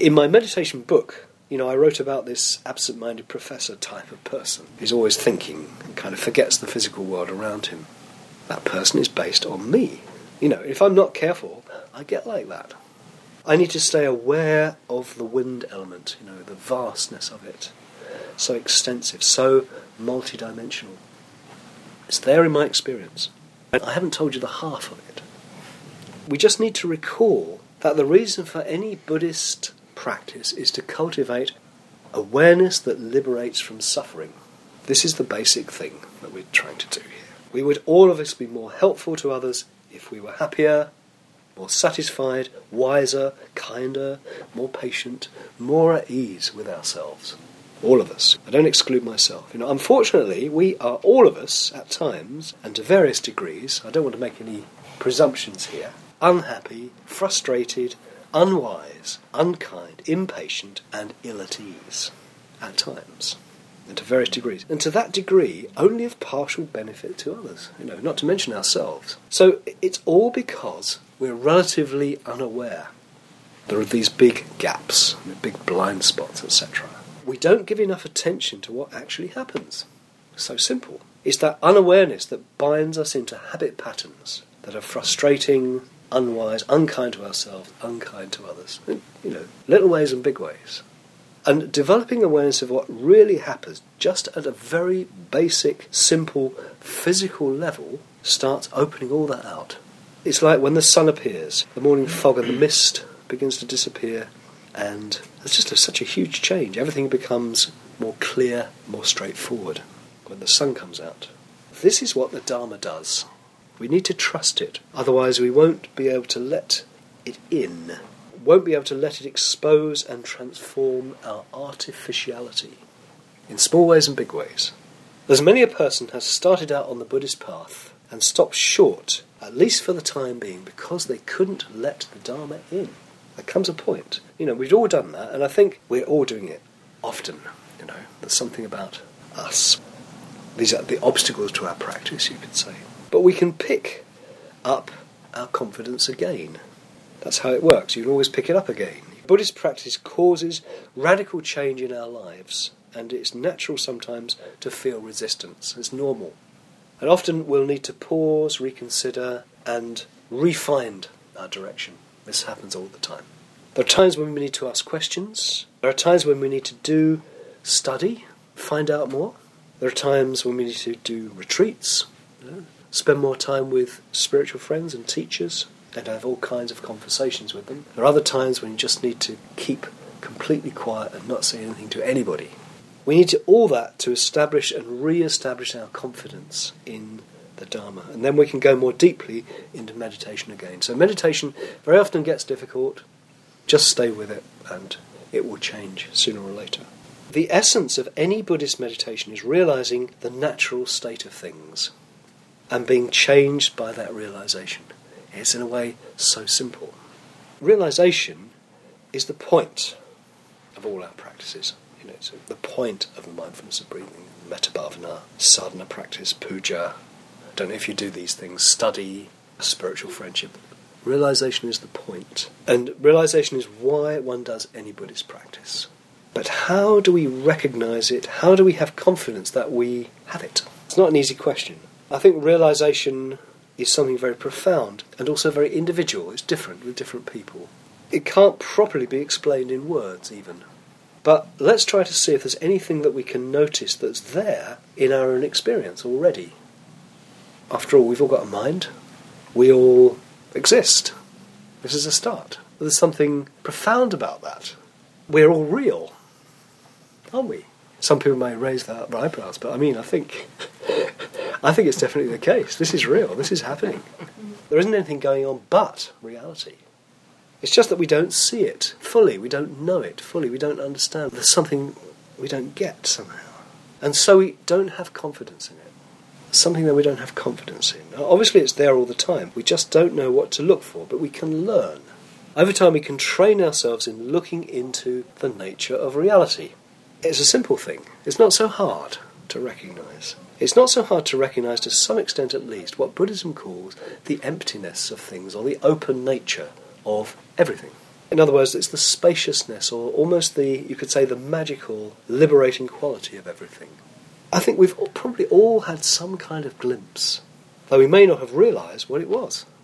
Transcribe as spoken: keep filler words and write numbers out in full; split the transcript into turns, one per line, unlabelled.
In my meditation book, you know, I wrote about this absent-minded professor type of person who's always thinking and kind of forgets the physical world around him. That person is based on me. You know, if I'm not careful, I get like that. I need to stay aware of the wind element, you know, the vastness of it. So extensive, so multidimensional. It's there in my experience. And I haven't told you the half of it. We just need to recall that the reason for any Buddhist practice is to cultivate awareness that liberates from suffering. This is the basic thing that we're trying to do here. We would all of us be more helpful to others if we were happier, more satisfied, wiser, kinder, more patient, more at ease with ourselves. All of us. I don't exclude myself. You know, unfortunately, we are all of us at times, and to various degrees, I don't want to make any presumptions here, unhappy, frustrated, unwise, unkind, impatient, and ill at ease at times, and to various degrees. And to that degree, only of partial benefit to others, you know, not to mention ourselves. So it's all because we're relatively unaware. There are these big gaps, big blind spots, et cetera. We don't give enough attention to what actually happens. So simple. It's that unawareness that binds us into habit patterns that are frustrating, unwise, unkind to ourselves, unkind to others. You know, little ways and big ways. And developing awareness of what really happens just at a very basic, simple, physical level starts opening all that out. It's like when the sun appears, the morning fog and the mist begins to disappear, and it's just a, such a huge change. Everything becomes more clear, more straightforward when the sun comes out. This is what the Dharma does. We need to trust it, otherwise we won't be able to let it in. Won't be able to let it expose and transform our artificiality in small ways and big ways. As many a person has started out on the Buddhist path and stopped short, at least for the time being, because they couldn't let the Dharma in. There comes a point. You know, we've all done that, and I think we're all doing it often. You know, there's something about us. These are the obstacles to our practice, you could say. But we can pick up our confidence again. That's how it works. You can always pick it up again. Buddhist practice causes radical change in our lives, and it's natural sometimes to feel resistance. It's normal. And often we'll need to pause, reconsider, and refine our direction. This happens all the time. There are times when we need to ask questions. There are times when we need to do study, find out more. There are times when we need to do retreats, you know, spend more time with spiritual friends and teachers, and have all kinds of conversations with them. There are other times when you just need to keep completely quiet and not say anything to anybody. We need to all that to establish and re-establish our confidence in the Dharma, and then we can go more deeply into meditation again. So meditation very often gets difficult. Just stay with it and it will change sooner or later. The essence of any Buddhist meditation is realizing the natural state of things and being changed by that realization. It's in a way so simple. Realization is the point of all our practices. You know, so the point of the mindfulness of breathing, metta bhavana, sadhana practice, puja. I don't know if you do these things, study, spiritual friendship. Realization is the point. And realization is why one does any Buddhist practice. But how do we recognize it? How do we have confidence that we have it? It's not an easy question. I think realization is something very profound and also very individual. It's different with different people. It can't properly be explained in words even. But let's try to see if there's anything that we can notice that's there in our own experience already. After all, we've all got a mind. We all exist. This is a start. There's something profound about that. We're all real, aren't we? Some people may raise their eyebrows, but I mean, I think, I think it's definitely the case. This is real. This is happening. There isn't anything going on but reality. It's just that we don't see it fully. We don't know it fully. We don't understand. There's something we don't get somehow. And so we don't have confidence in it. Something that we don't have confidence in. Now, obviously it's there all the time. We just don't know what to look for, but we can learn. Over time we can train ourselves in looking into the nature of reality. It's a simple thing. It's not so hard to recognise. It's not so hard to recognise, to some extent at least, what Buddhism calls the emptiness of things, or the open nature of everything. In other words, it's the spaciousness, or almost the, you could say, the magical, liberating quality of everything. I think we've probably all had some kind of glimpse, though we may not have realised what it was.